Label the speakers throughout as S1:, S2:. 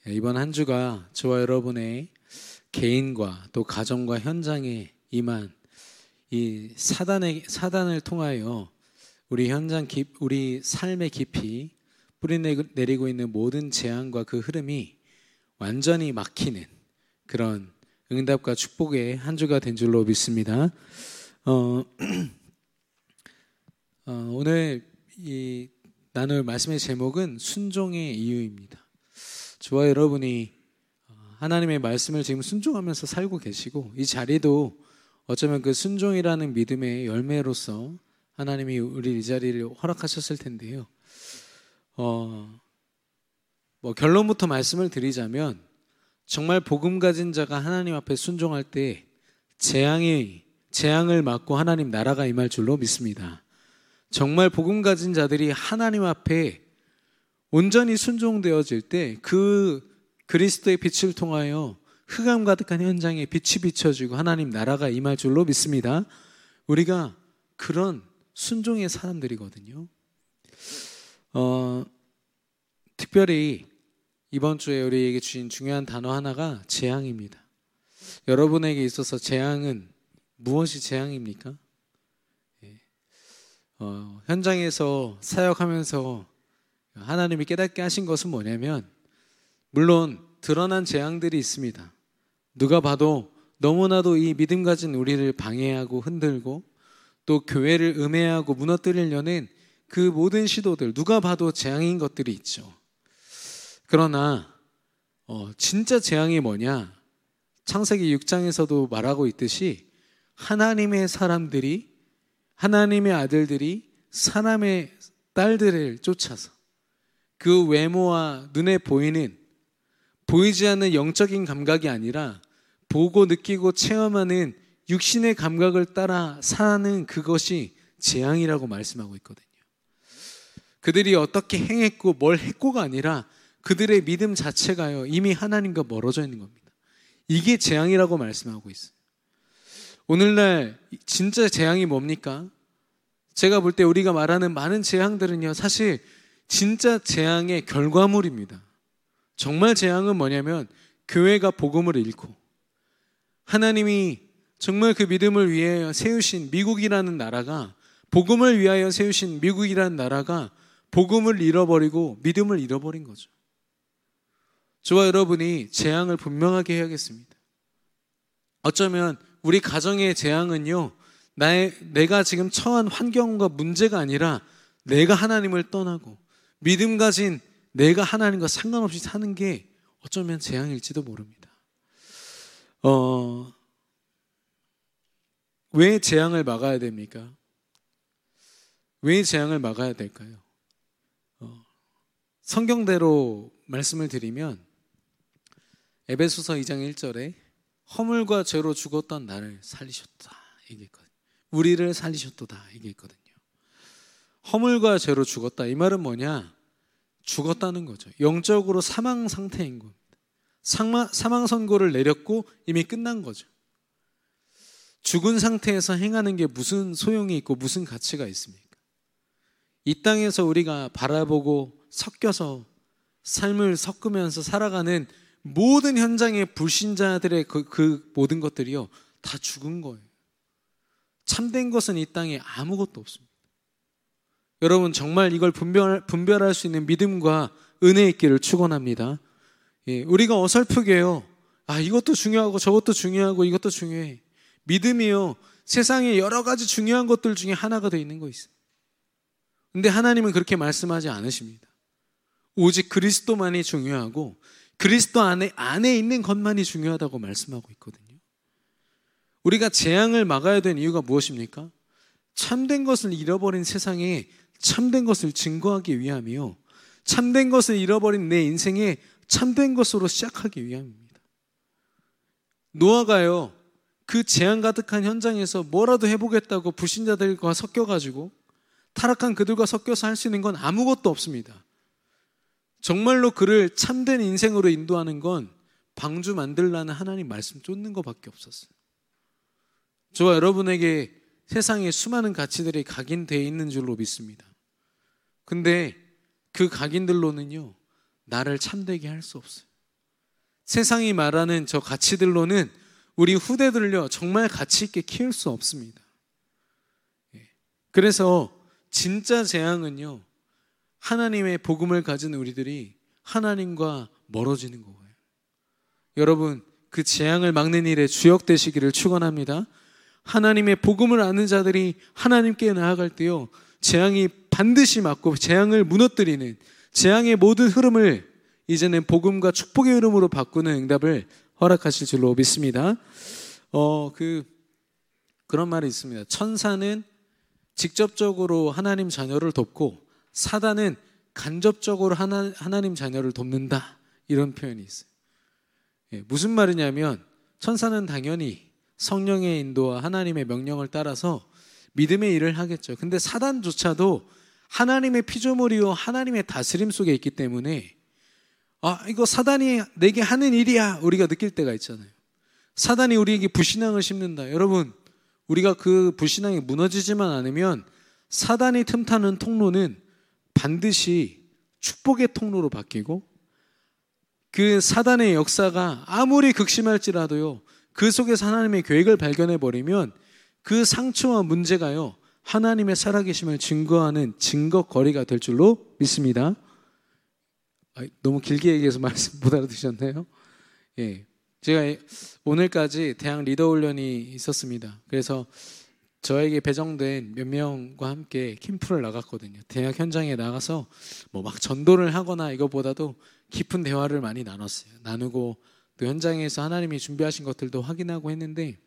S1: 이번 한 주가 저와 여러분의 개인과 또 가정과 현장에 임한 이 사단을 통하여 우리 우리 삶의 깊이 뿌리내리고 있는 모든 재앙과 그 흐름이 완전히 막히는 그런 응답과 축복의 한 주가 된 줄로 믿습니다. 오늘 나눌 말씀의 제목은 순종의 이유입니다. 저와 여러분이 하나님의 말씀을 지금 순종하면서 살고 계시고, 이 자리도 어쩌면 그 순종이라는 믿음의 열매로서 하나님이 우리 이 자리를 허락하셨을 텐데요. 결론부터 말씀을 드리자면, 정말 복음 가진 자가 하나님 앞에 순종할 때 재앙을 막고 하나님 나라가 임할 줄로 믿습니다. 정말 복음 가진 자들이 하나님 앞에 온전히 순종되어질 때 그 그리스도의 빛을 통하여 흑암 가득한 현장에 빛이 비춰지고 하나님 나라가 임할 줄로 믿습니다. 우리가 그런 순종의 사람들이거든요. 특별히 이번 주에 우리에게 주신 중요한 단어 하나가 재앙입니다. 여러분에게 있어서 재앙은 무엇이 재앙입니까? 현장에서 사역하면서 하나님이 깨닫게 하신 것은 뭐냐면, 물론 드러난 재앙들이 있습니다. 누가 봐도 너무나도 이 믿음 가진 우리를 방해하고 흔들고 또 교회를 음해하고 무너뜨리려는 그 모든 시도들, 누가 봐도 재앙인 것들이 있죠. 그러나 진짜 재앙이 뭐냐? 창세기 6장에서도 말하고 있듯이 하나님의 사람들이, 하나님의 아들들이 사람의 딸들을 쫓아서 그 외모와 눈에 보이지 않는 영적인 감각이 아니라 보고 느끼고 체험하는 육신의 감각을 따라 사는 그것이 재앙이라고 말씀하고 있거든요. 그들이 어떻게 행했고 뭘 했고가 아니라 그들의 믿음 자체가요, 이미 하나님과 멀어져 있는 겁니다. 이게 재앙이라고 말씀하고 있어요. 오늘날 진짜 재앙이 뭡니까? 제가 볼 때 우리가 말하는 많은 재앙들은요, 사실 진짜 재앙의 결과물입니다. 정말 재앙은 뭐냐면, 교회가 복음을 잃고 하나님이 정말 그 믿음을 위하여 세우신 미국이라는 나라가, 복음을 위하여 세우신 미국이라는 나라가 복음을 잃어버리고 믿음을 잃어버린 거죠. 저와 여러분이 재앙을 분명하게 해야겠습니다. 어쩌면 우리 가정의 재앙은요, 내가 지금 처한 환경과 문제가 아니라 내가 하나님을 떠나고 믿음 가진 내가 하나님과 상관없이 사는 게 어쩌면 재앙일지도 모릅니다. 왜 재앙을 막아야 됩니까? 왜 재앙을 막아야 될까요? 성경대로 말씀을 드리면 에베소서 2장 1절에 허물과 죄로 죽었던 나를 살리셨다 얘기했거든요. 우리를 살리셨도다 얘기했거든요. 허물과 죄로 죽었다, 이 말은 뭐냐? 죽었다는 거죠. 영적으로 사망 상태인 겁니다. 사망 선고를 내렸고 이미 끝난 거죠. 죽은 상태에서 행하는 게 무슨 소용이 있고 무슨 가치가 있습니까? 이 땅에서 우리가 바라보고 섞여서 삶을 섞으면서 살아가는 모든 현장의 불신자들의 그 모든 것들이요, 다 죽은 거예요. 참된 것은 이 땅에 아무것도 없습니다. 여러분, 정말 이걸 분별할 수 있는 믿음과 은혜 있기를 축원합니다. 우리가 어설프게요, 이것도 중요하고 저것도 중요하고 이것도 중요해. 믿음이요, 세상에 여러 가지 중요한 것들 중에 하나가 되어 있는 거 있어요. 근데 하나님은 그렇게 말씀하지 않으십니다. 오직 그리스도만이 중요하고 그리스도 안에 있는 것만이 중요하다고 말씀하고 있거든요. 우리가 재앙을 막아야 되는 이유가 무엇입니까? 참된 것을 잃어버린 세상에 참된 것을 증거하기 위함이요, 참된 것을 잃어버린 내 인생에 참된 것으로 시작하기 위함입니다. 노아가요, 그 재앙 가득한 현장에서 뭐라도 해보겠다고 불신자들과 섞여가지고 타락한 그들과 섞여서 할 수 있는 건 아무것도 없습니다. 정말로 그를 참된 인생으로 인도하는 건 방주 만들라는 하나님 말씀 쫓는 것밖에 없었어요. 저와 여러분에게 세상에 수많은 가치들이 각인되어 있는 줄로 믿습니다. 근데 그 각인들로는요, 나를 참되게 할 수 없어요. 세상이 말하는 저 가치들로는 우리 후대들을요 정말 가치 있게 키울 수 없습니다. 그래서 진짜 재앙은요, 하나님의 복음을 가진 우리들이 하나님과 멀어지는 거예요. 여러분, 그 재앙을 막는 일에 주역되시기를 축원합니다. 하나님의 복음을 아는 자들이 하나님께 나아갈 때요, 재앙이 반드시 막고 재앙을 무너뜨리는, 재앙의 모든 흐름을 이제는 복음과 축복의 흐름으로 바꾸는 응답을 허락하실 줄로 믿습니다. 그런 말이 있습니다. 천사는 직접적으로 하나님 자녀를 돕고 사단은 간접적으로 하나님 자녀를 돕는다, 이런 표현이 있어요. 무슨 말이냐면, 천사는 당연히 성령의 인도와 하나님의 명령을 따라서 믿음의 일을 하겠죠. 근데 사단조차도 하나님의 피조물이요 하나님의 다스림 속에 있기 때문에 이거 사단이 내게 하는 일이야, 우리가 느낄 때가 있잖아요. 사단이 우리에게 불신앙을 심는다. 여러분, 우리가 그 불신앙이 무너지지만 않으면 사단이 틈타는 통로는 반드시 축복의 통로로 바뀌고, 그 사단의 역사가 아무리 극심할지라도요, 그 속에서 하나님의 계획을 발견해버리면 그 상처와 문제가요 하나님의 살아계심을 증거하는 증거거리가 될 줄로 믿습니다. 너무 길게 얘기해서 말씀 못 알아듣으셨나요? 제가 오늘까지 대학 리더 훈련이 있었습니다. 그래서 저에게 배정된 몇 명과 함께 캠프를 나갔거든요. 대학 현장에 나가서 막 전도를 하거나 이것보다도 깊은 대화를 많이 나누고 또 현장에서 하나님이 준비하신 것들도 확인하고 했는데,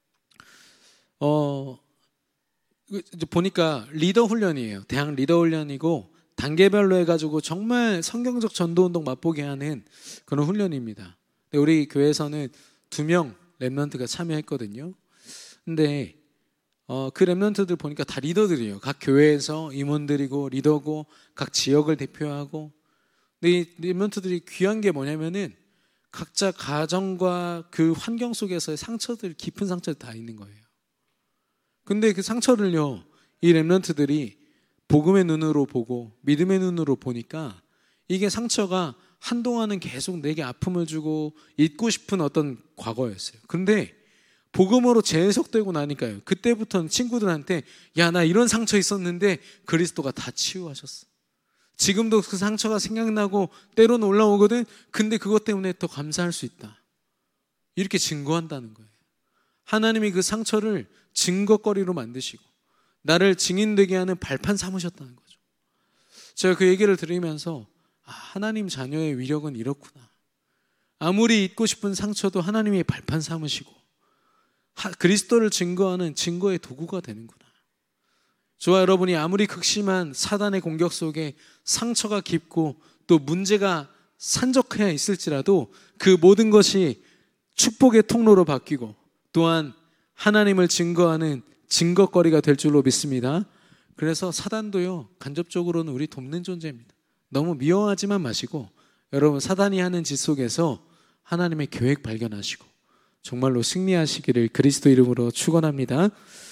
S1: 이제 보니까 리더 훈련이에요. 대학 리더 훈련이고 단계별로 해가지고 정말 성경적 전도운동 맛보게 하는 그런 훈련입니다. 근데 우리 교회에서는 2명 랩런트가 참여했거든요. 근데 그 랩런트들 보니까 다 리더들이에요. 각 교회에서 임원들이고 리더고 각 지역을 대표하고. 근데 이 랩런트들이 귀한 게 뭐냐면은 각자 가정과 그 환경 속에서의 상처들, 깊은 상처들 다 있는 거예요. 근데 그 상처를요, 이 랩런트들이 복음의 눈으로 보고 믿음의 눈으로 보니까 이게 상처가 한동안은 계속 내게 아픔을 주고 잊고 싶은 어떤 과거였어요. 근데 복음으로 재해석되고 나니까요, 그때부터는 친구들한테 야, 나 이런 상처 있었는데 그리스도가 다 치유하셨어. 지금도 그 상처가 생각나고 때로는 올라오거든. 근데 그것 때문에 더 감사할 수 있다, 이렇게 증거한다는 거예요. 하나님이 그 상처를 증거거리로 만드시고 나를 증인되게 하는 발판 삼으셨다는 거죠. 제가 그 얘기를 들으면서 하나님 자녀의 위력은 이렇구나. 아무리 잊고 싶은 상처도 하나님이 발판 삼으시고 그리스도를 증거하는 증거의 도구가 되는구나. 저와 여러분이 아무리 극심한 사단의 공격 속에 상처가 깊고 또 문제가 산적해 있을지라도 그 모든 것이 축복의 통로로 바뀌고 또한 하나님을 증거하는 증거거리가 될 줄로 믿습니다. 그래서 사단도요, 간접적으로는 우리 돕는 존재입니다. 너무 미워하지만 마시고, 여러분, 사단이 하는 짓 속에서 하나님의 계획 발견하시고 정말로 승리하시기를 그리스도 이름으로 축원합니다.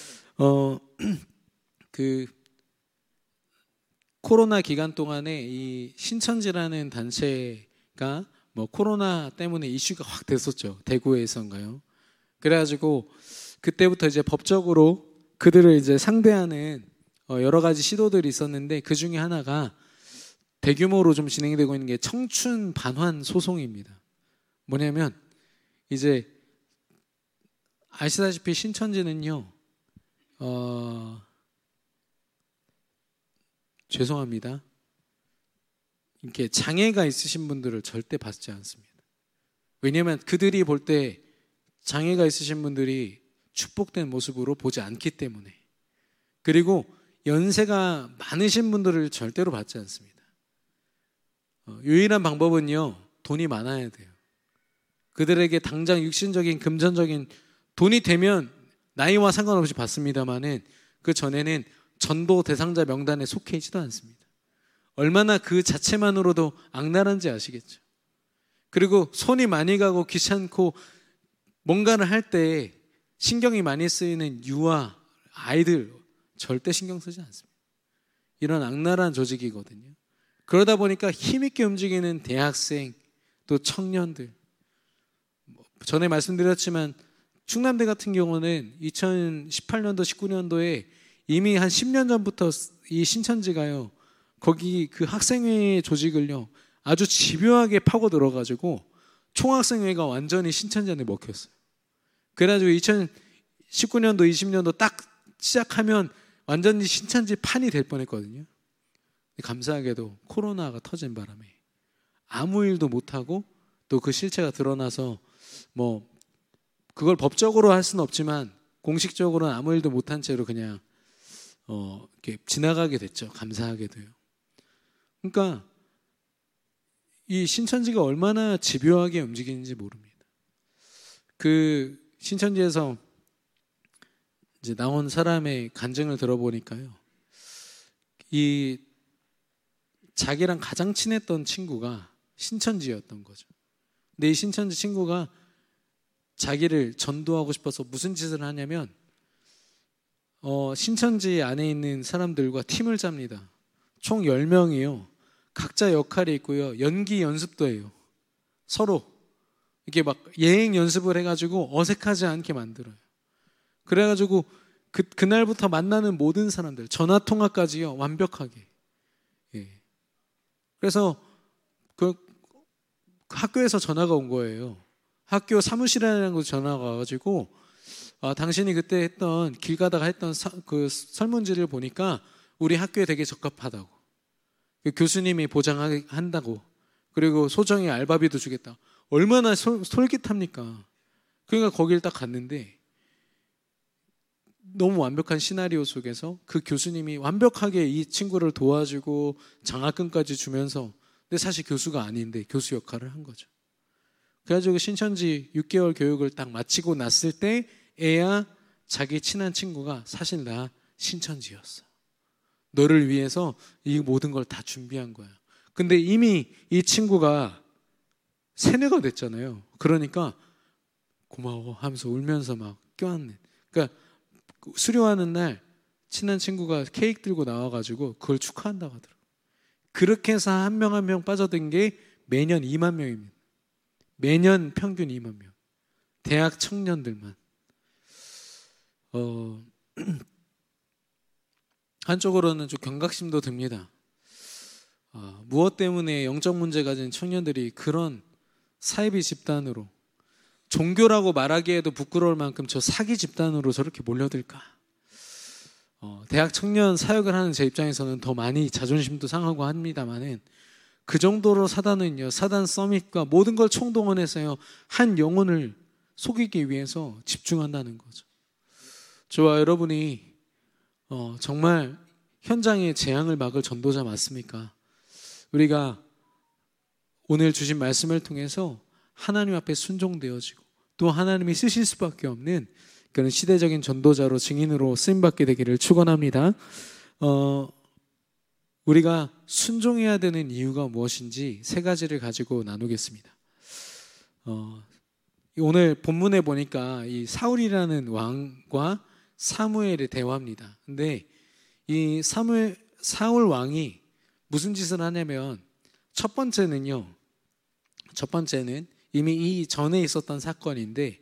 S1: 그 코로나 기간 동안에 이 신천지라는 단체가 코로나 때문에 이슈가 확 됐었죠. 대구에서인가요? 그래가지고 그때부터 이제 법적으로 그들을 이제 상대하는 여러 가지 시도들이 있었는데, 그 중에 하나가 대규모로 좀 진행되고 있는 게 청춘 반환 소송입니다. 뭐냐면 이제 아시다시피 신천지는요, 죄송합니다, 이렇게 장애가 있으신 분들을 절대 받지 않습니다. 왜냐하면 그들이 볼 때 장애가 있으신 분들이 축복된 모습으로 보지 않기 때문에, 그리고 연세가 많으신 분들을 절대로 받지 않습니다. 유일한 방법은요, 돈이 많아야 돼요. 그들에게 당장 육신적인 금전적인 돈이 되면 나이와 상관없이 받습니다만은 그 전에는 전도 대상자 명단에 속해 있지도 않습니다. 얼마나 그 자체만으로도 악랄한지 아시겠죠. 그리고 손이 많이 가고 귀찮고 뭔가를 할 때 신경이 많이 쓰이는 유아, 아이들 절대 신경 쓰지 않습니다. 이런 악랄한 조직이거든요. 그러다 보니까 힘있게 움직이는 대학생, 또 청년들, 전에 말씀드렸지만 충남대 같은 경우는 2018년도, 19년도에 이미 한 10년 전부터 이 신천지가요, 거기 그 학생회 조직을요, 아주 집요하게 파고 들어가지고 총학생회가 완전히 신천지한테 먹혔어요. 그래가지고 2019년도, 20년도 딱 시작하면 완전히 신천지 판이 될 뻔했거든요. 감사하게도 코로나가 터진 바람에 아무 일도 못하고 또 그 실체가 드러나서 뭐 그걸 법적으로 할 수는 없지만 공식적으로는 아무 일도 못한 채로 그냥 이렇게 지나가게 됐죠. 감사하게도요. 그러니까 이 신천지가 얼마나 집요하게 움직이는지 모릅니다. 그 신천지에서 이제 나온 사람의 간증을 들어보니까요, 이 자기랑 가장 친했던 친구가 신천지였던 거죠. 근데 이 신천지 친구가 자기를 전도하고 싶어서 무슨 짓을 하냐면 신천지 안에 있는 사람들과 팀을 짭니다. 총 10명이요. 각자 역할이 있고요. 연기 연습도 해요. 서로 이렇게 막 예행 연습을 해가지고 어색하지 않게 만들어요. 그래가지고 그날부터 만나는 모든 사람들, 전화통화까지요, 완벽하게. 예. 그래서 그 학교에서 전화가 온 거예요. 학교 사무실이라는 곳에 전화가 와가지고 당신이 그때 했던 길 가다가 했던 그 설문지를 보니까 우리 학교에 되게 적합하다고, 그 교수님이 보장한다고, 그리고 소정의 알바비도 주겠다. 얼마나 솔깃합니까? 그러니까 거길 딱 갔는데 너무 완벽한 시나리오 속에서 그 교수님이 완벽하게 이 친구를 도와주고 장학금까지 주면서, 근데 사실 교수가 아닌데 교수 역할을 한 거죠. 그래가지고 신천지 6개월 교육을 딱 마치고 났을 때 애야 자기 친한 친구가 사실 나 신천지였어. 너를 위해서 이 모든 걸 다 준비한 거야. 근데 이미 이 친구가 세뇌가 됐잖아요. 그러니까 고마워 하면서 울면서 막 껴안는. 그러니까 수료하는 날 친한 친구가 케이크 들고 나와가지고 그걸 축하한다고 하더라고요. 그렇게 해서 한 명 한 명 빠져든 게 매년 2만 명입니다. 매년 평균 2만 명. 대학 청년들만. 한쪽으로는 좀 경각심도 듭니다. 무엇 때문에 영적 문제 가진 청년들이 그런 사이비 집단으로, 종교라고 말하기에도 부끄러울 만큼 저 사기 집단으로 저렇게 몰려들까? 대학 청년 사역을 하는 제 입장에서는 더 많이 자존심도 상하고 합니다만은, 그 정도로 사단은요, 사단 서밋과 모든 걸 총동원해서요, 한 영혼을 속이기 위해서 집중한다는 거죠. 저와 여러분이 정말 현장의 재앙을 막을 전도자 맞습니까? 우리가 오늘 주신 말씀을 통해서 하나님 앞에 순종되어지고 또 하나님이 쓰실 수밖에 없는 그런 시대적인 전도자로, 증인으로 쓰임받게 되기를 축원합니다. 우리가 순종해야 되는 이유가 무엇인지 세 가지를 가지고 나누겠습니다. 오늘 본문에 보니까 이 사울이라는 왕과 사무엘의 대화입니다. 근데 이 사울 왕이 무슨 짓을 하냐면, 첫 번째는 이미 이 전에 있었던 사건인데,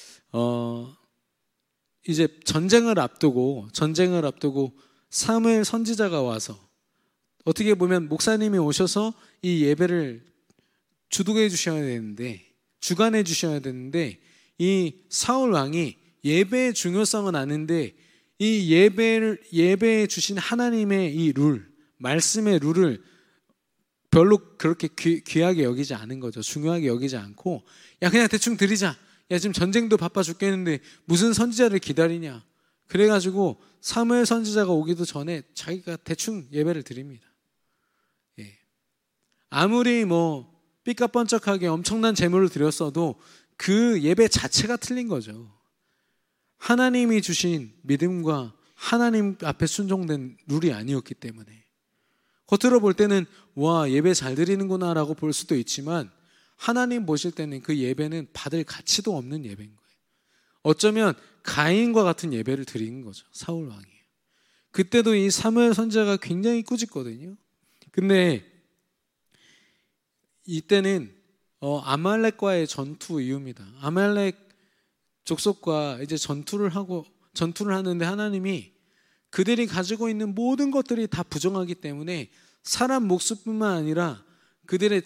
S1: 이제 전쟁을 앞두고 사무엘 선지자가 와서, 어떻게 보면 목사님이 오셔서 이 예배를 주도해 주셔야 되는데, 주관해 주셔야 되는데, 이 사울 왕이 예배의 중요성은 아는데 이 예배에 주신 하나님의 이 말씀의 룰을 별로 그렇게 귀하게 여기지 않은 거죠. 중요하게 여기지 않고, 야 그냥 대충 드리자. 야 지금 전쟁도 바빠 죽겠는데 무슨 선지자를 기다리냐. 그래가지고 사무엘 선지자가 오기도 전에 자기가 대충 예배를 드립니다. 예. 아무리 뭐 삐까뻔쩍하게 엄청난 제물을 드렸어도 그 예배 자체가 틀린 거죠. 하나님이 주신 믿음과 하나님 앞에 순종된 룰이 아니었기 때문에, 겉으로 볼 때는 와 예배 잘 드리는구나 라고 볼 수도 있지만, 하나님 보실 때는 그 예배는 받을 가치도 없는 예배인 거예요. 어쩌면 가인과 같은 예배를 드리는 거죠. 사울 왕이. 그때도 이 사무엘 선지자가 굉장히 꾸짖거든요. 근데 이때는 아말렉과의 전투 이후입니다. 아말렉 족속과 이제 전투를 하는데 하나님이 그들이 가지고 있는 모든 것들이 다 부정하기 때문에 사람 목숨뿐만 아니라 그들의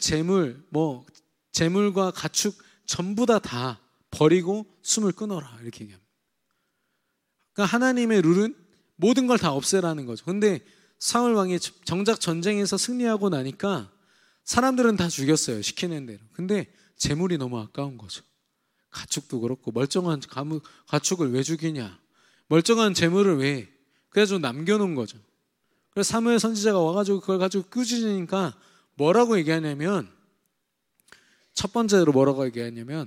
S1: 재물과 가축 전부 다 버리고 숨을 끊어라 이렇게 얘기합니다. 그러니까 하나님의 룰은 모든 걸 다 없애라는 거죠. 근데 사울 왕이 정작 전쟁에서 승리하고 나니까 사람들은 다 죽였어요. 시키는 대로. 근데 재물이 너무 아까운 거죠. 가축도 그렇고 멀쩡한 가축을 왜 죽이냐, 멀쩡한 재물을 왜, 그래가지고 남겨놓은 거죠. 그래서 사무엘 선지자가 와가지고 그걸 가지고 꾸짖으니까 뭐라고 얘기하냐면, 첫 번째로 뭐라고 얘기하냐면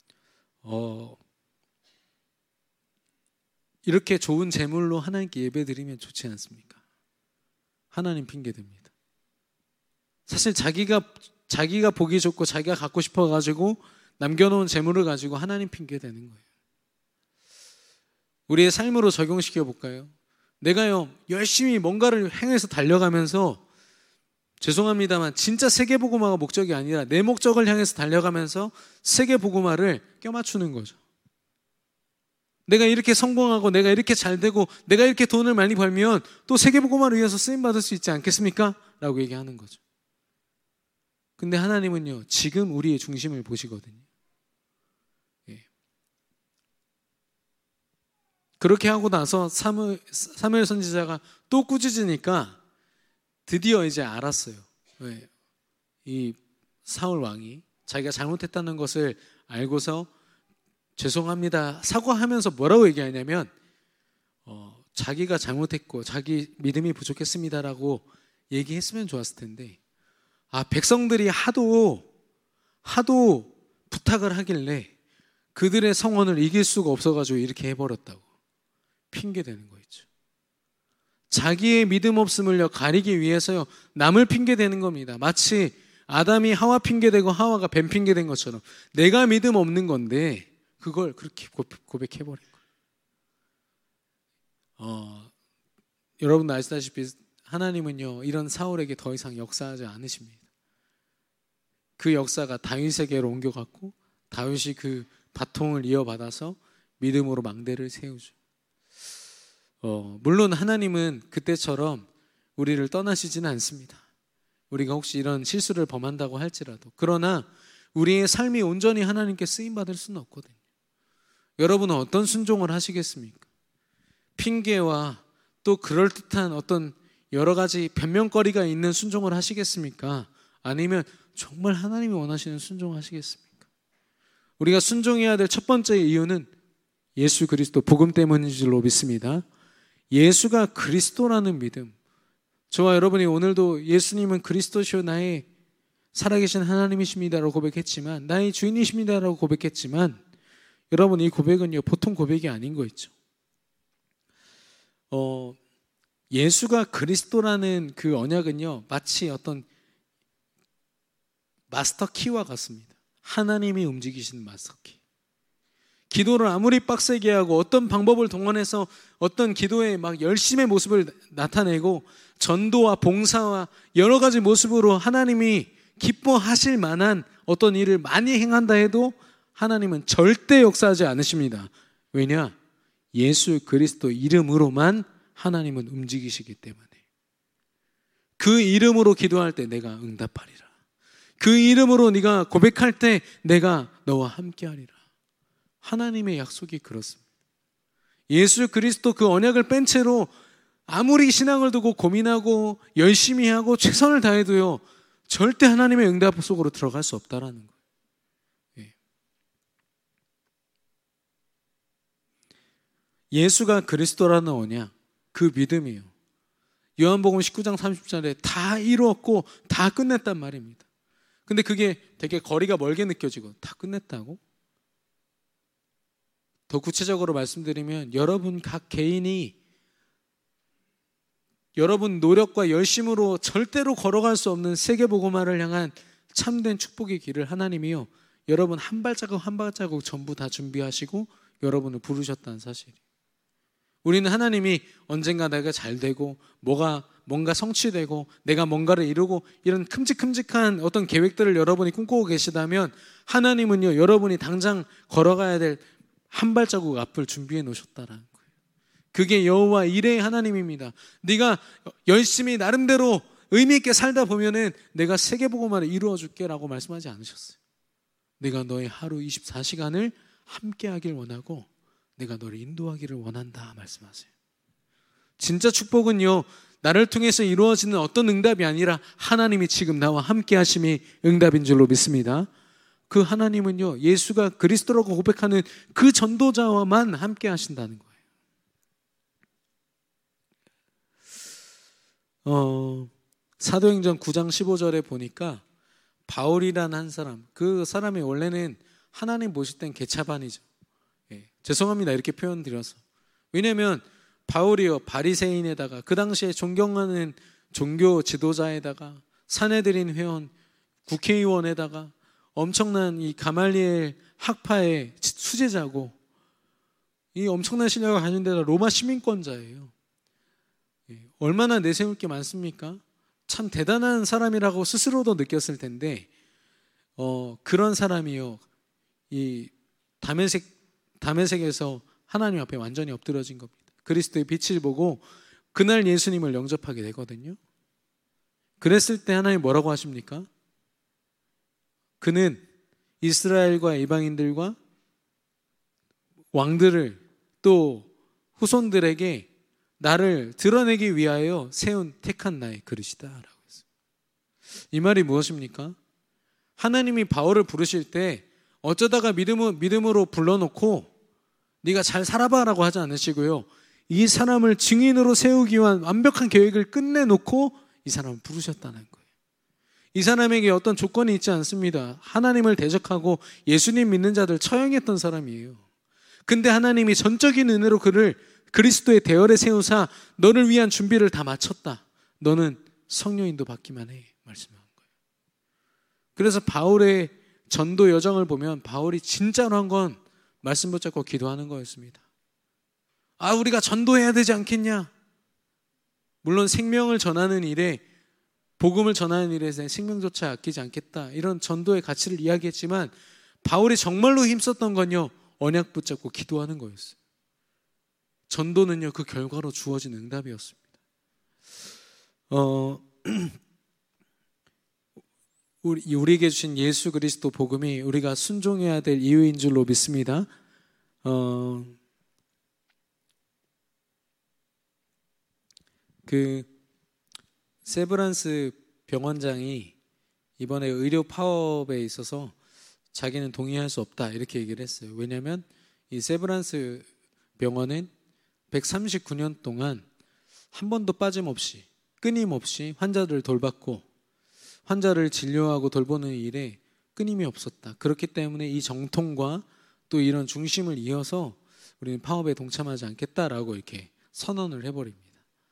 S1: 이렇게 좋은 재물로 하나님께 예배드리면 좋지 않습니까? 하나님 핑계됩니다. 사실 자기가 보기 좋고 자기가 갖고 싶어가지고 남겨놓은 재물을 가지고 하나님 핑계대는 거예요. 우리의 삶으로 적용시켜 볼까요? 내가요 열심히 뭔가를 행해서 달려가면서, 죄송합니다만 진짜 세계복음화가 목적이 아니라 내 목적을 향해서 달려가면서 세계복음화를 껴맞추는 거죠. 내가 이렇게 성공하고 내가 이렇게 잘되고 내가 이렇게 돈을 많이 벌면 또 세계복음화를 위해서 쓰임받을 수 있지 않겠습니까? 라고 얘기하는 거죠. 근데 하나님은요 지금 우리의 중심을 보시거든요. 그렇게 하고 나서 사무엘 선지자가 또 꾸짖으니까 드디어 이제 알았어요. 이 사울 왕이 자기가 잘못했다는 것을 알고서 죄송합니다 사과하면서 뭐라고 얘기하냐면 자기가 잘못했고 자기 믿음이 부족했습니다라고 얘기했으면 좋았을 텐데, 백성들이 하도 부탁을 하길래 그들의 성원을 이길 수가 없어가지고 이렇게 해버렸다고 핑계대는 거 있죠. 자기의 믿음 없음을 가리기 위해서요 남을 핑계대는 겁니다. 마치 아담이 하와 핑계대고 하와가 뱀 핑계댄 것처럼 내가 믿음 없는 건데 그걸 그렇게 고백해버린 거예요. 여러분도 아시다시피 하나님은요 이런 사울에게 더 이상 역사하지 않으십니다. 그 역사가 다윗에게로 옮겨갔고 다윗이 그 바통을 이어받아서 믿음으로 망대를 세우죠. 물론 하나님은 그때처럼 우리를 떠나시지는 않습니다. 우리가 혹시 이런 실수를 범한다고 할지라도. 그러나 우리의 삶이 온전히 하나님께 쓰임받을 수는 없거든요. 여러분은 어떤 순종을 하시겠습니까? 핑계와 또 그럴듯한 어떤 여러 가지 변명거리가 있는 순종을 하시겠습니까? 아니면 정말 하나님이 원하시는 순종을 하시겠습니까? 우리가 순종해야 될 첫 번째 이유는 예수 그리스도 복음 때문인 줄로 믿습니다. 예수가 그리스도라는 믿음. 저와 여러분이 오늘도 예수님은 그리스도시요 나의 살아계신 하나님이십니다라고 고백했지만, 나의 주인이십니다라고 고백했지만, 여러분 이 고백은요 보통 고백이 아닌 거 있죠. 예수가 그리스도라는 그 언약은요 마치 어떤 마스터 키와 같습니다. 하나님이 움직이시는 마스터 키. 기도를 아무리 빡세게 하고 어떤 방법을 동원해서 어떤 기도에 막 열심의 모습을 나타내고 전도와 봉사와 여러 가지 모습으로 하나님이 기뻐하실 만한 어떤 일을 많이 행한다 해도 하나님은 절대 역사하지 않으십니다. 왜냐? 예수 그리스도 이름으로만 하나님은 움직이시기 때문에. 그 이름으로 기도할 때 내가 응답하리라. 그 이름으로 네가 고백할 때 내가 너와 함께하리라. 하나님의 약속이 그렇습니다. 예수 그리스도 그 언약을 뺀 채로 아무리 신앙을 두고 고민하고 열심히 하고 최선을 다해도요 절대 하나님의 응답 속으로 들어갈 수 없다라는 거예요. 예수가 그리스도라는 언약, 그 믿음이에요. 요한복음 19장 30절에 다 이루었고 다 끝냈단 말입니다. 근데 그게 되게 거리가 멀게 느껴지고 다 끝냈다고? 더 구체적으로 말씀드리면 여러분 각 개인이 여러분 노력과 열심으로 절대로 걸어갈 수 없는 세계복음화를 향한 참된 축복의 길을 하나님이요 여러분 한 발자국 한 발자국 전부 다 준비하시고 여러분을 부르셨다는 사실이에요. 우리는 하나님이 언젠가 내가 잘 되고 뭐가 뭔가 성취되고 내가 뭔가를 이루고 이런 큼직큼직한 어떤 계획들을 여러분이 꿈꾸고 계시다면 하나님은요, 여러분이 당장 걸어가야 될 한 발자국 앞을 준비해 놓으셨다라는 거예요. 그게 여호와 이레의 하나님입니다. 네가 열심히 나름대로 의미 있게 살다 보면은 내가 세계복음화를 이루어 줄게라고 말씀하지 않으셨어요. 내가 너의 하루 24시간을 함께 하길 원하고 내가 너를 인도하기를 원한다 말씀하세요. 진짜 축복은요, 나를 통해서 이루어지는 어떤 응답이 아니라 하나님이 지금 나와 함께 하심이 응답인 줄로 믿습니다. 그 하나님은요, 예수가 그리스도라고 고백하는 그 전도자와만 함께 하신다는 거예요. 사도행전 9장 15절에 보니까 바울이라는 한 사람, 그 사람이 원래는 하나님 모실 땐 개차반이죠. 죄송합니다, 이렇게 표현드려서. 왜냐하면 바울이요, 바리새인에다가 그 당시에 존경하는 종교 지도자에다가 사내들인 회원, 국회의원에다가 엄청난 이 가말리엘 학파의 수제자고 이 엄청난 실력을 가진 데다 로마 시민권자예요. 얼마나 내세울 게 많습니까? 참 대단한 사람이라고 스스로도 느꼈을 텐데 그런 사람이요, 이 다메섹에서 하나님 앞에 완전히 엎드러진 겁니다. 그리스도의 빛을 보고 그날 예수님을 영접하게 되거든요. 그랬을 때 하나님 뭐라고 하십니까? 그는 이스라엘과 이방인들과 왕들을 또 후손들에게 나를 드러내기 위하여 세운 택한 나의 그릇이다 라고 했어요. 이 말이 무엇입니까? 하나님이 바울을 부르실 때 어쩌다가 믿음으로 불러놓고 네가 잘 살아봐 라고 하지 않으시고요, 이 사람을 증인으로 세우기 위한 완벽한 계획을 끝내놓고 이 사람을 부르셨다는 거예요. 이 사람에게 어떤 조건이 있지 않습니다. 하나님을 대적하고 예수님 믿는 자들 처형했던 사람이에요. 근데 하나님이 전적인 은혜로 그를 그리스도의 대열에 세우사 너를 위한 준비를 다 마쳤다. 너는 성령인도 받기만 해 말씀한 거예요. 그래서 바울의 전도 여정을 보면 바울이 진짜로 한 건 말씀 붙잡고 기도하는 거였습니다. 우리가 전도해야 되지 않겠냐? 물론 생명을 전하는 일에, 복음을 전하는 일에 생명조차 아끼지 않겠다, 이런 전도의 가치를 이야기했지만 바울이 정말로 힘썼던 건요, 언약 붙잡고 기도하는 거였어요. 전도는요, 그 결과로 주어진 응답이었습니다. 우리에게 주신 예수 그리스도 복음이 우리가 순종해야 될 이유인 줄로 믿습니다. 그 세브란스 병원장이 이번에 의료 파업에 있어서 자기는 동의할 수 없다 이렇게 얘기를 했어요. 왜냐하면 이 세브란스 병원은 139년 동안 한 번도 빠짐없이 끊임없이 환자들을 돌봤고 환자를 진료하고 돌보는 일에 끊임이 없었다. 그렇기 때문에 이 정통과 또 이런 중심을 이어서 우리는 파업에 동참하지 않겠다라고 이렇게 선언을 해버립니다.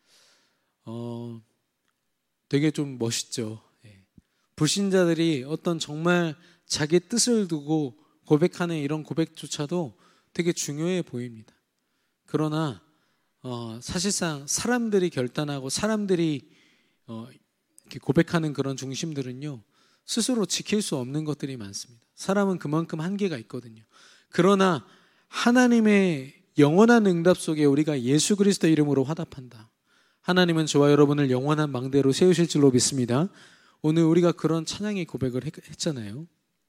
S1: 되게 좀 멋있죠. 불신자들이 어떤 정말 자기 뜻을 두고 고백하는 이런 고백조차도 되게 중요해 보입니다. 그러나 사실상 사람들이 결단하고 사람들이 이렇게 고백하는 그런 중심들은요, 스스로 지킬 수 없는 것들이 많습니다. 사람은 그만큼 한계가 있거든요. 그러나 하나님의 영원한 응답 속에 우리가 예수 그리스도 이름으로 화답한다. 하나님은 저와 여러분을 영원한 망대로 세우실 줄로 믿습니다. 오늘 우리가 그런 찬양의 고백을 했잖아요.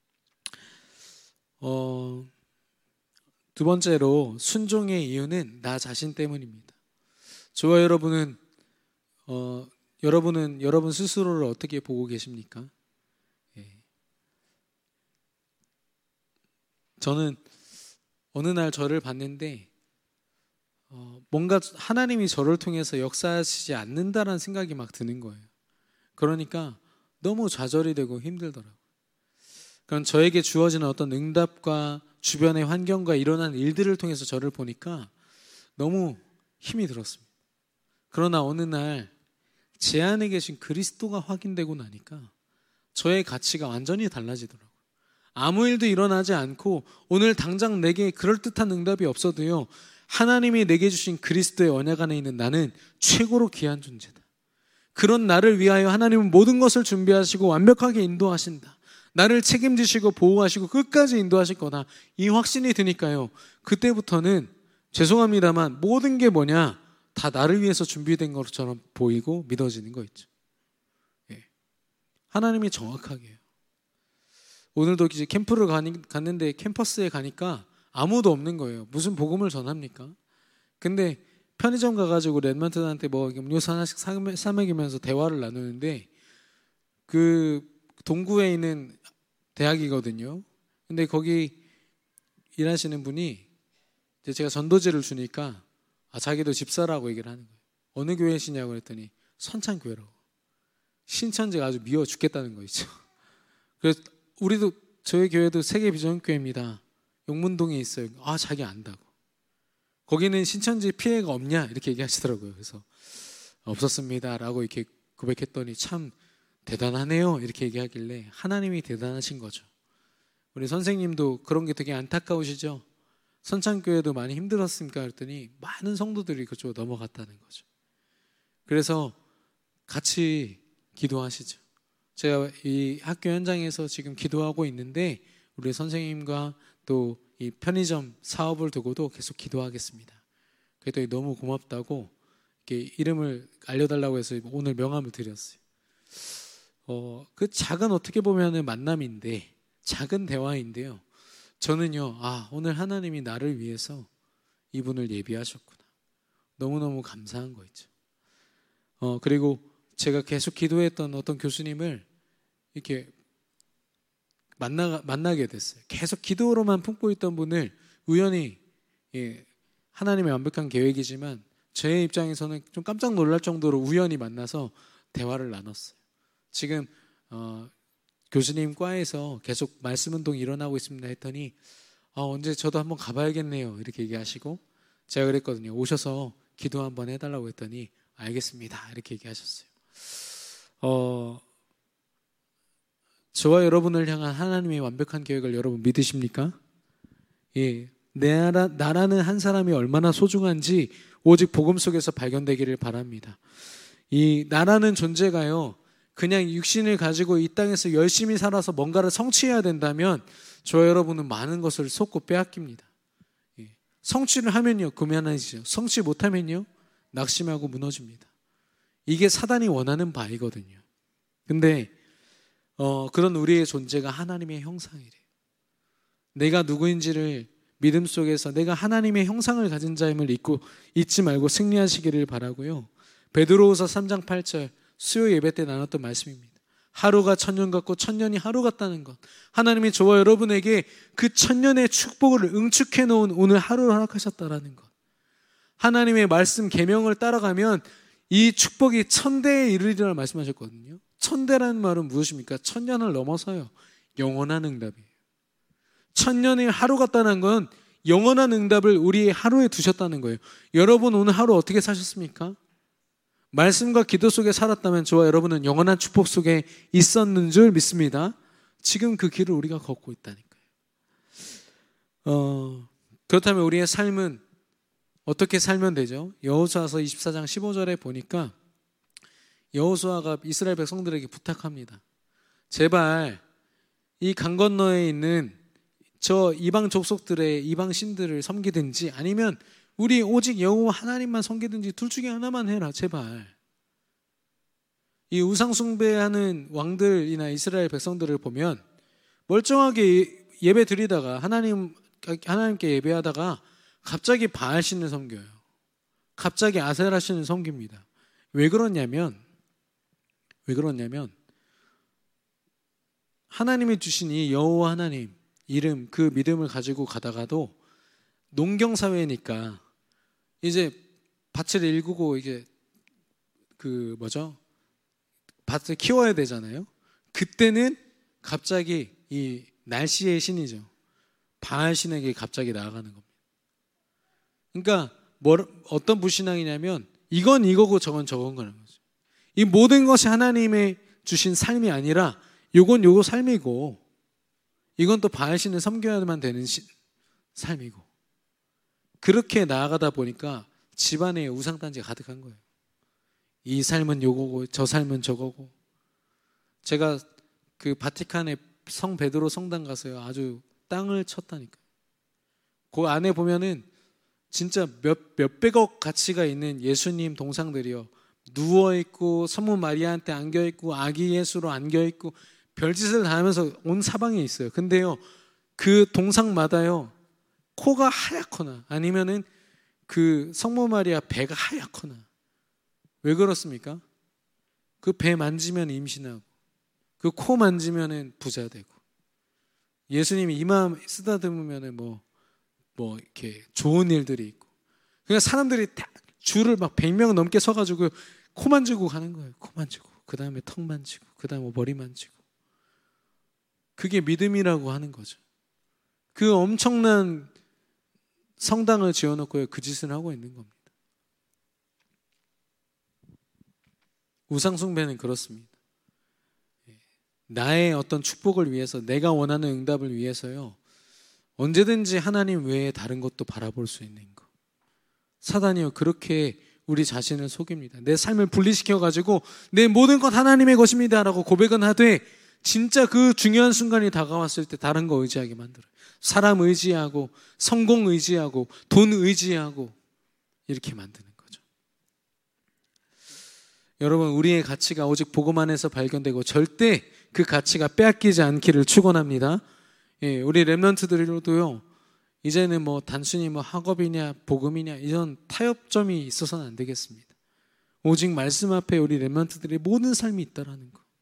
S1: 두 번째로 순종의 이유는 나 자신 때문입니다. 저와 여러분은 여러분 스스로를 어떻게 보고 계십니까? 저는 어느 날 저를 봤는데 뭔가 하나님이 저를 통해서 역사하시지 않는다라는 생각이 막 드는 거예요. 그러니까 너무 좌절이 되고 힘들더라고요. 그럼 저에게 주어지는 어떤 응답과 주변의 환경과 일어난 일들을 통해서 저를 보니까 너무 힘이 들었습니다. 그러나 어느 날 제 안에 계신 그리스도가 확인되고 나니까 저의 가치가 완전히 달라지더라고요. 아무 일도 일어나지 않고 오늘 당장 내게 그럴듯한 응답이 없어도요, 하나님이 내게 주신 그리스도의 언약 안에 있는 나는 최고로 귀한 존재다. 그런 나를 위하여 하나님은 모든 것을 준비하시고 완벽하게 인도하신다. 나를 책임지시고 보호하시고 끝까지 인도하실 거다. 이 확신이 드니까요. 그때부터는 죄송합니다만 모든 게 뭐냐? 다 나를 위해서 준비된 것처럼 보이고 믿어지는 거 있죠. 예. 하나님이 정확하게 해요. 오늘도 이제 캠프를 갔는데 캠퍼스에 가니까 아무도 없는 거예요. 무슨 복음을 전합니까? 근데 편의점 가가지고 랩런트한테 뭐 음료수 하나씩 사 먹이면서 대화를 나누는데 그 동구에 있는 대학이거든요. 근데 거기 일하시는 분이 이제 제가 전도지를 주니까 자기도 집사라고 얘기를 하는 거예요. 어느 교회시냐고 그랬더니 선창교회라고. 신천지가 아주 미워 죽겠다는 거 있죠. 그래서 우리도 저희 교회도 세계비전교회입니다. 용문동에 있어요. 자기 안다고. 거기는 신천지 피해가 없냐 이렇게 얘기하시더라고요. 그래서 없었습니다라고 이렇게 고백했더니 참 대단하네요 이렇게 얘기하길래 하나님이 대단하신 거죠. 우리 선생님도 그런 게 되게 안타까우시죠? 선창교회도 많이 힘들었습니까? 그랬더니 많은 성도들이 그쪽으로 넘어갔다는 거죠. 그래서 같이 기도하시죠. 제가 이 학교 현장에서 지금 기도하고 있는데 우리 선생님과 또 이 편의점 사업을 두고도 계속 기도하겠습니다. 그랬더니 너무 고맙다고 이렇게 이름을 알려달라고 해서 오늘 명함을 드렸어요. 그 작은 어떻게 보면은 만남인데 작은 대화인데요. 저는요, 오늘 하나님이 나를 위해서 이분을 예비하셨구나. 너무너무 감사한 거 있죠. 그리고 제가 계속 기도했던 어떤 교수님을 이렇게 만나게 됐어요. 계속 기도로만 품고 있던 분을 우연히 하나님의 완벽한 계획이지만 제 입장에서는 좀 깜짝 놀랄 정도로 우연히 만나서 대화를 나눴어요. 지금 교수님 과에서 계속 말씀 운동이 일어나고 있습니다 했더니 언제 저도 한번 가봐야겠네요 이렇게 얘기하시고 제가 그랬거든요. 오셔서 기도 한번 해달라고 했더니 알겠습니다 이렇게 얘기하셨어요. 저와 여러분을 향한 하나님의 완벽한 계획을 여러분 믿으십니까? 예, 나라는 한 사람이 얼마나 소중한지 오직 복음 속에서 발견되기를 바랍니다. 이 나라는 존재가요 그냥 육신을 가지고 이 땅에서 열심히 살아서 뭔가를 성취해야 된다면 저와 여러분은 많은 것을 쏟고 빼앗깁니다. 예, 성취를 하면요 교만해지죠. 성취 못하면요 낙심하고 무너집니다. 이게 사단이 원하는 바이거든요. 근데 그런 우리의 존재가 하나님의 형상이래요. 내가 누구인지를 믿음 속에서 내가 하나님의 형상을 가진 자임을 잊지 말고 승리하시기를 바라고요. 베드로후서 3장 8절 수요 예배 때 나눴던 말씀입니다. 하루가 천년 같고 천년이 하루 같다는 것. 하나님이 저와 여러분에게 그 천년의 축복을 응축해 놓은 오늘 하루를 허락하셨다라는 것. 하나님의 말씀 계명을 따라가면 이 축복이 천대에 이르리라 말씀하셨거든요. 천대라는 말은 무엇입니까? 천년을 넘어서요. 영원한 응답이에요. 천년의 하루 같다는 건 영원한 응답을 우리의 하루에 두셨다는 거예요. 여러분 오늘 하루 어떻게 사셨습니까? 말씀과 기도 속에 살았다면 저와 여러분은 영원한 축복 속에 있었는 줄 믿습니다. 지금 그 길을 우리가 걷고 있다니까요. 그렇다면 우리의 삶은 어떻게 살면 되죠? 여호수아서 24장 15절에 보니까 여호수아가 이스라엘 백성들에게 부탁합니다. 제발 이 강 건너에 있는 저 이방 족속들의 이방 신들을 섬기든지 아니면 우리 오직 여호와 하나님만 섬기든지 둘 중에 하나만 해라 제발. 이 우상 숭배하는 왕들이나 이스라엘 백성들을 보면 멀쩡하게 예배 드리다가 하나님께 예배하다가 갑자기 바알 신을 섬겨요. 갑자기 아세라 신을 섬깁니다. 왜 그러냐면 하나님이 주신 이 여호와 하나님 이름 그 믿음을 가지고 가다가도 농경 사회니까 이제 밭을 일구고 이게 밭을 키워야 되잖아요. 그때는 갑자기 이 날씨의 신이죠. 바알 신에게 갑자기 나아가는 겁니다. 그러니까 어떤 불신앙이냐면 이건 이거고 저건 저건 거라는 거죠. 이 모든 것이 하나님의 주신 삶이 아니라 요건 요거 삶이고 이건 또 바알 신을 섬겨야만 되는 삶이고 그렇게 나아가다 보니까 집안에 우상단지가 가득한 거예요. 이 삶은 요거고 저 삶은 저거고. 제가 그 바티칸에 성 베드로 성당 가서요, 아주 땅을 쳤다니까요. 그 안에 보면은 진짜 몇백억 가치가 있는 예수님 동상들이요, 누워있고 성모 마리아한테 안겨있고 아기 예수로 안겨있고 별짓을 다 하면서 온 사방에 있어요. 근데요, 그 동상마다요, 코가 하얗거나 아니면은 그 성모 마리아 배가 하얗거나. 왜 그렇습니까? 그 배 만지면 임신하고 그 코 만지면은 부자 되고, 예수님이 이마 쓰다듬으면은 뭐 이렇게 좋은 일들이 있고. 그냥 사람들이 다 줄을 막 100명 넘게 서가지고 코 만지고 가는 거예요. 코 만지고, 그 다음에 턱 만지고, 그 다음에 머리 만지고. 그게 믿음이라고 하는 거죠. 그 엄청난 성당을 지어놓고 그 짓을 하고 있는 겁니다. 우상숭배는 그렇습니다. 나의 어떤 축복을 위해서, 내가 원하는 응답을 위해서요, 언제든지 하나님 외에 다른 것도 바라볼 수 있는 것. 사단이요, 그렇게 우리 자신을 속입니다. 내 삶을 분리시켜가지고 내 모든 것 하나님의 것입니다 라고 고백은 하되, 진짜 그 중요한 순간이 다가왔을 때 다른 거 의지하게 만들어요. 사람 의지하고 성공 의지하고 돈 의지하고 이렇게 만드는 거죠. 여러분, 우리의 가치가 오직 복음 안에서 발견되고 절대 그 가치가 빼앗기지 않기를 축원합니다. 우리 렘넌트들로도요, 이제는 뭐 단순히 뭐 학업이냐 복음이냐 이런 타협점이 있어서는 안 되겠습니다. 오직 말씀 앞에 우리 렘넌트들의 모든 삶이 있다라는 거.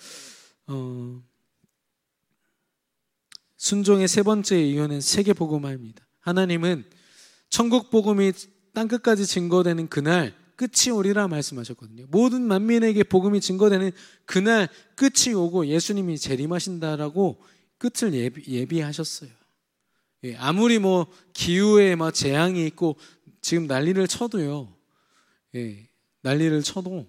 S1: 순종의 세 번째 이유는 세계 복음화입니다. 하나님은 천국 복음이 땅끝까지 증거되는 그날 끝이 오리라 말씀하셨거든요. 모든 만민에게 복음이 증거되는 그날 끝이 오고 예수님이 재림하신다라고 끝을 예비하셨어요. 아무리 뭐 기후에 막 재앙이 있고 지금 난리를 쳐도요, 난리를 쳐도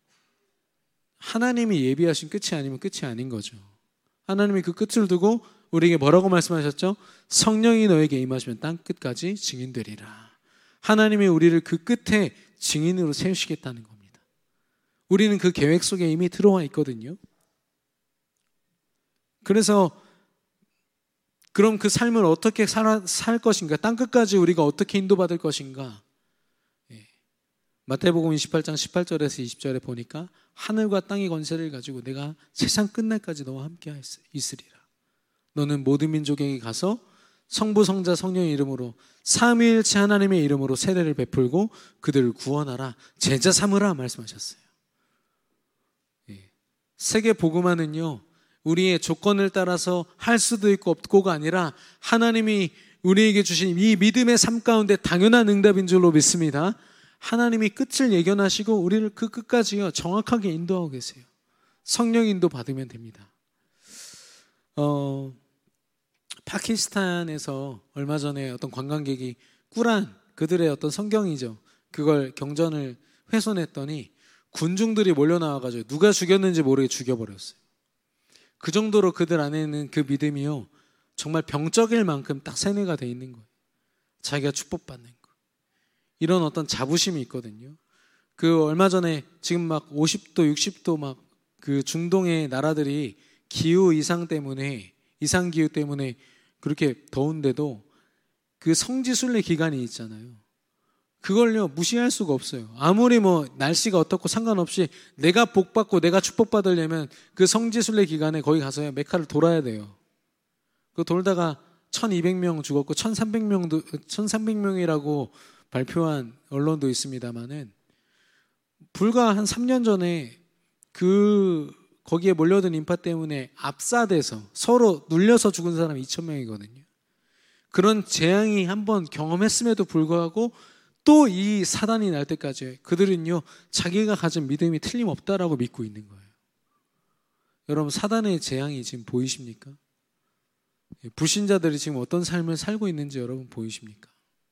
S1: 하나님이 예비하신 끝이 아니면 끝이 아닌 거죠. 하나님이 그 끝을 두고 우리에게 뭐라고 말씀하셨죠? 성령이 너에게 임하시면 땅 끝까지 증인되리라. 하나님이 우리를 그 끝에 증인으로 세우시겠다는 겁니다. 우리는 그 계획 속에 이미 들어와 있거든요. 그래서 그럼 그 삶을 어떻게 살 것인가? 땅 끝까지 우리가 어떻게 인도받을 것인가? 마태복음 28장 18절에서 20절에 보니까 하늘과 땅의 권세를 가지고 내가 세상 끝날까지 너와 함께 있으리라. 너는 모든 민족에게 가서 성부, 성자, 성령의 이름으로 삼위일체 하나님의 이름으로 세례를 베풀고 그들을 구원하라, 제자 삼으라 말씀하셨어요. 세계 복음화는요, 우리의 조건을 따라서 할 수도 있고 없고가 아니라 하나님이 우리에게 주신 이 믿음의 삶 가운데 당연한 응답인 줄로 믿습니다. 하나님이 끝을 예견하시고 우리를 그 끝까지요 정확하게 인도하고 계세요. 성령 인도 받으면 됩니다. 파키스탄에서 얼마 전에 어떤 관광객이 꾸란, 그들의 어떤 성경이죠, 그걸 경전을 훼손했더니 군중들이 몰려 나와가지고 누가 죽였는지 모르게 죽여버렸어요. 그 정도로 그들 안에 있는 그 믿음이요 정말 병적일 만큼 딱 세뇌가 돼 있는 거예요. 자기가 축복받는 거. 이런 어떤 자부심이 있거든요. 그 얼마 전에 지금 막 50도 60도 막 그 중동의 나라들이 기후 이상 때문에, 이상기후 때문에 그렇게 더운데도 그 성지순례 기간이 있잖아요. 그걸요 무시할 수가 없어요. 아무리 뭐 날씨가 어떻고 상관없이 내가 복받고 내가 축복받으려면 그 성지순례 기간에 거기 가서요 메카를 돌아야 돼요. 그 돌다가 1200명 죽었고 1300명이라고 발표한 언론도 있습니다만은, 불과 한 3년 전에 거기에 몰려든 인파 때문에 압사돼서 서로 눌려서 죽은 사람이 2000명이거든요. 그런 재앙이 한번 경험했음에도 불구하고 또 이 사단이 날 때까지 그들은요 자기가 가진 믿음이 틀림없다라고 믿고 있는 거예요. 여러분, 사단의 재앙이 지금 보이십니까? 불신자들이 지금 어떤 삶을 살고 있는지 여러분 보이십니까?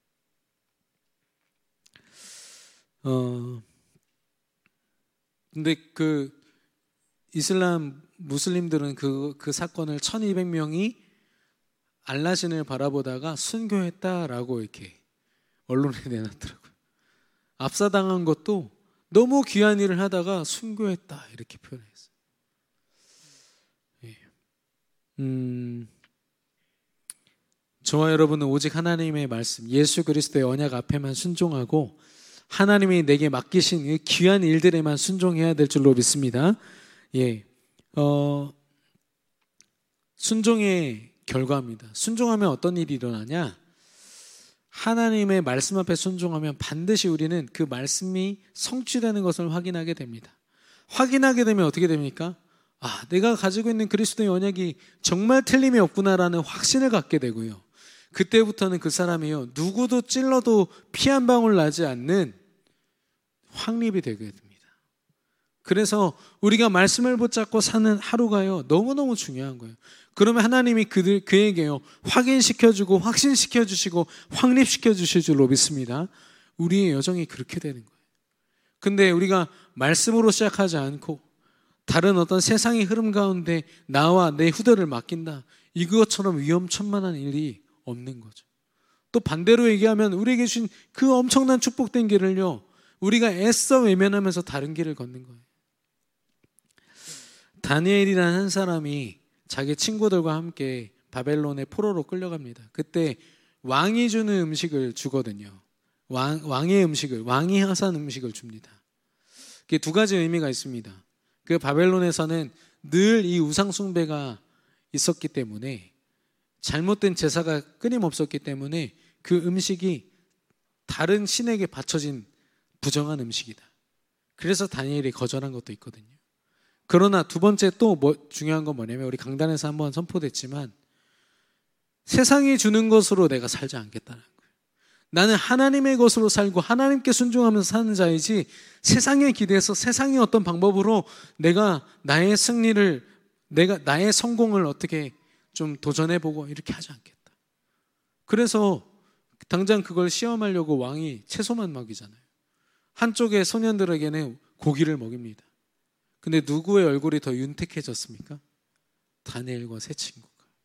S1: 근데 그 이슬람 무슬림들은 그 사건을 1200명이 알라신을 바라보다가 순교했다라고 이렇게 언론에 내놨더라고요. 압사당한 것도 너무 귀한 일을 하다가 순교했다 이렇게 표현했어요. 저와 여러분은 오직 하나님의 말씀, 예수 그리스도의 언약 앞에만 순종하고 하나님이 내게 맡기신 이 귀한 일들에만 순종해야 될 줄로 믿습니다. 순종의 결과입니다. 순종하면 어떤 일이 일어나냐? 하나님의 말씀 앞에 순종하면 반드시 우리는 그 말씀이 성취되는 것을 확인하게 됩니다. 확인하게 되면 어떻게 됩니까? 내가 가지고 있는 그리스도의 언약이 정말 틀림이 없구나라는 확신을 갖게 되고요. 그때부터는 그 사람이요, 누구도 찔러도 피 한 방울 나지 않는 확립이 되게 됩니다. 그래서 우리가 말씀을 붙잡고 사는 하루가요, 너무너무 중요한 거예요. 그러면 하나님이 그에게요, 확인시켜주고 확신시켜주시고 확립시켜주실 줄로 믿습니다. 우리의 여정이 그렇게 되는 거예요. 근데 우리가 말씀으로 시작하지 않고 다른 어떤 세상의 흐름 가운데 나와 내 후대를 맡긴다, 이것처럼 위험천만한 일이 없는 거죠. 또 반대로 얘기하면 우리에게 주신 그 엄청난 축복된 길을요, 우리가 애써 외면하면서 다른 길을 걷는 거예요. 다니엘이라는 한 사람이 자기 친구들과 함께 바벨론의 포로로 끌려갑니다. 그때 왕이 주는 음식을 주거든요. 왕의 음식을, 왕이 하산 음식을 줍니다. 그게 두 가지 의미가 있습니다. 그 바벨론에서는 늘 이 우상 숭배가 있었기 때문에, 잘못된 제사가 끊임없었기 때문에 그 음식이 다른 신에게 바쳐진 부정한 음식이다. 그래서 다니엘이 거절한 것도 있거든요. 그러나 두 번째 또 중요한 건 뭐냐면, 우리 강단에서 한번 선포됐지만 세상이 주는 것으로 내가 살지 않겠다는 거예요. 나는 하나님의 것으로 살고 하나님께 순종하면서 사는 자이지, 세상에 기대서 세상의 어떤 방법으로 내가 나의 승리를, 나의 성공을 어떻게 좀 도전해보고 이렇게 하지 않겠다. 그래서 당장 그걸 시험하려고 왕이 채소만 먹이잖아요. 한쪽의 소년들에게는 고기를 먹입니다. 근데 누구의 얼굴이 더 윤택해졌습니까? 다니엘과 세 친구가.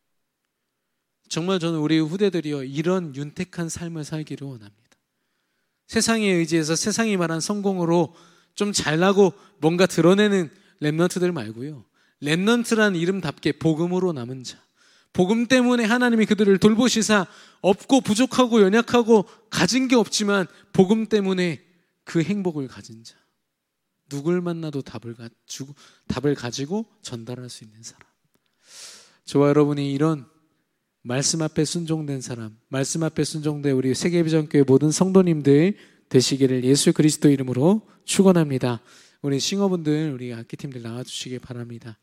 S1: 정말 저는 우리 후대들이요, 이런 윤택한 삶을 살기를 원합니다. 세상에 의지해서 세상이 말한 성공으로 좀 잘나고 뭔가 드러내는 렘넌트들 말고요, 렘넌트란 이름답게 복음으로 남은 자, 복음 때문에 하나님이 그들을 돌보시사 없고 부족하고 연약하고 가진 게 없지만 복음 때문에 그 행복을 가진 자, 누굴 만나도 답을 가지고 전달할 수 있는 사람. 저와 여러분이 이런 말씀 앞에 순종된 사람, 말씀 앞에 순종된 우리 세계비전교회 모든 성도님들 되시기를 예수 그리스도 이름으로 축원합니다. 우리 싱어분들, 우리 악기팀들 나와주시기 바랍니다.